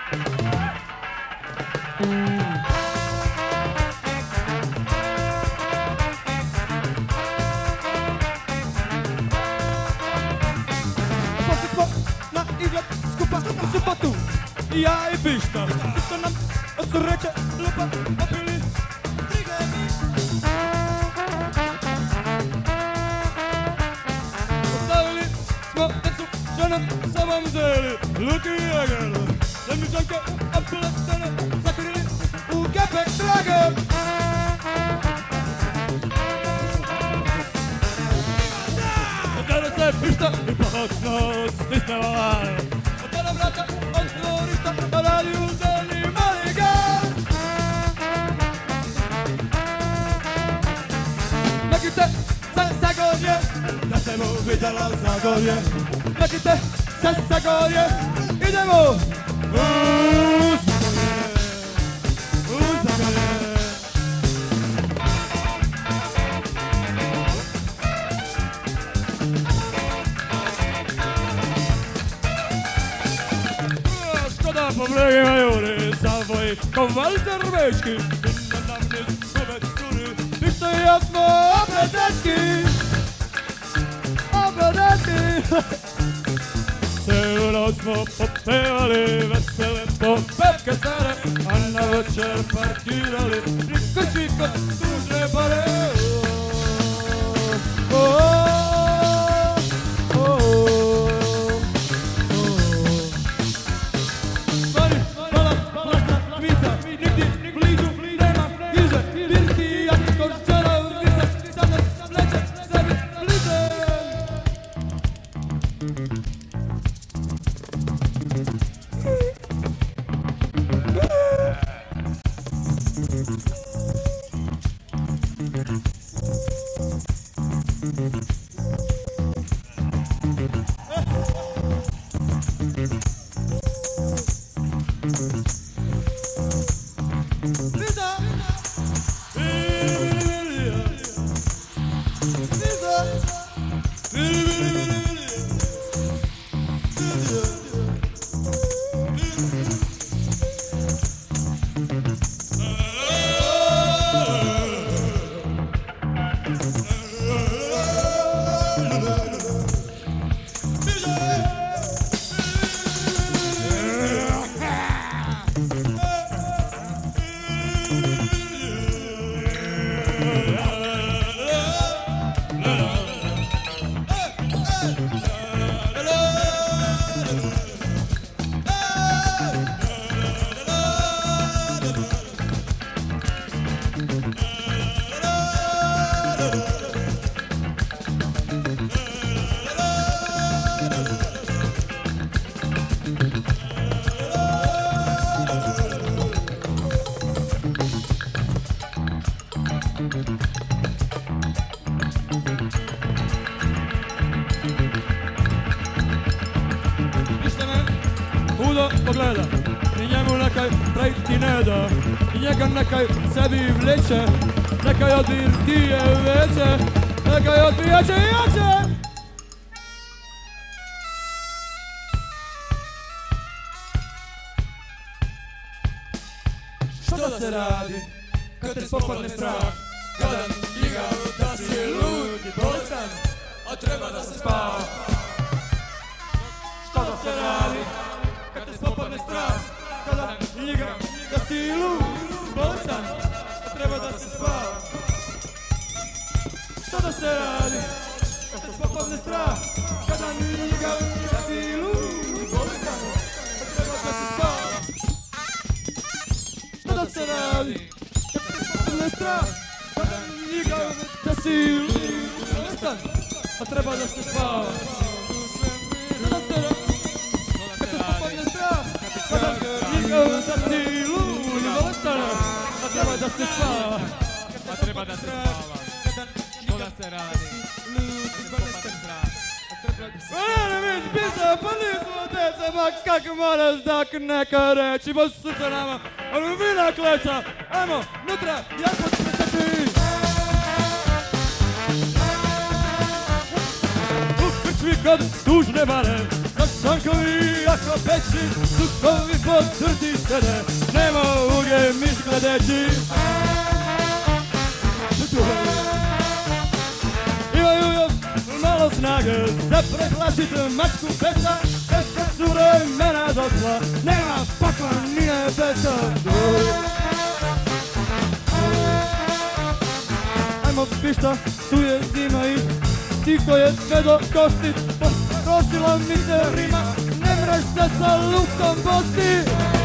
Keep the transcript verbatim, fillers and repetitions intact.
Ja i pišta, što nam od sreće lupa opili trigami. Ostavili smo decu, žena sobom uzeli, luki i jagelu. Zemljičanke opletene sakrili u gepek trage. Tada se pišta i plahotno stisne valare. Tada vrata od dvorišta da radi u zemlji mali gar. Makite se Zagorje, da se mu vidjela Zagorje. Makite se Zagorje, idemo u Zagorje, u Zagorje. Po bregima juri, zavoj kowalcer beczki. Inna na mnie zgubec góry, tyś to jasno obradeczki. Obradeczki. Całą noc smo popewali, wesele to pepkę stare, a na wieczór parkirali, riko ciko, duże bary. O, o, o, o. Pogleda i njemu nekaj trajti ne da i njega nekaj sebi vleče, nekaj odvirtije veće, nekaj odvijače i jače. Što da se radi kad te spopadne strah, kada igra da si lud i bolestan, a treba da se spava. Što da se radi kad te spopadne strah, kada igra da si lud, bolestan, a treba da se spava. Što da se radi kad te spopadne strah, kada igra da si lud, bolestan, a treba da se spava. Što da se radi kad te spopadne strah, kada igra da si lud, bolestan, a treba da se spava. Što da se radi da si lud i bolestan, a treba da se spava. A treba da se spava. Što da se radi? Lud i bolestan. Ne mi spisa, pa nismo deca, ma kak moraš da neka reći, bo su se nama, ono vina kleća, ajmo, nutra, jako spesati. U krčvi kad tužne bare, šankovi ako peći, sukovi po crti sede, nema uge miš gledeći. Imaju još malo snage, za prehlasiti mačku pesa, teška su vremena došla, nema pakla ni nebesa. Ajmo pišta, tu je zima i tiho je sve do kosti, potrošila mi se rima, ne mreš se sa lukom bosti.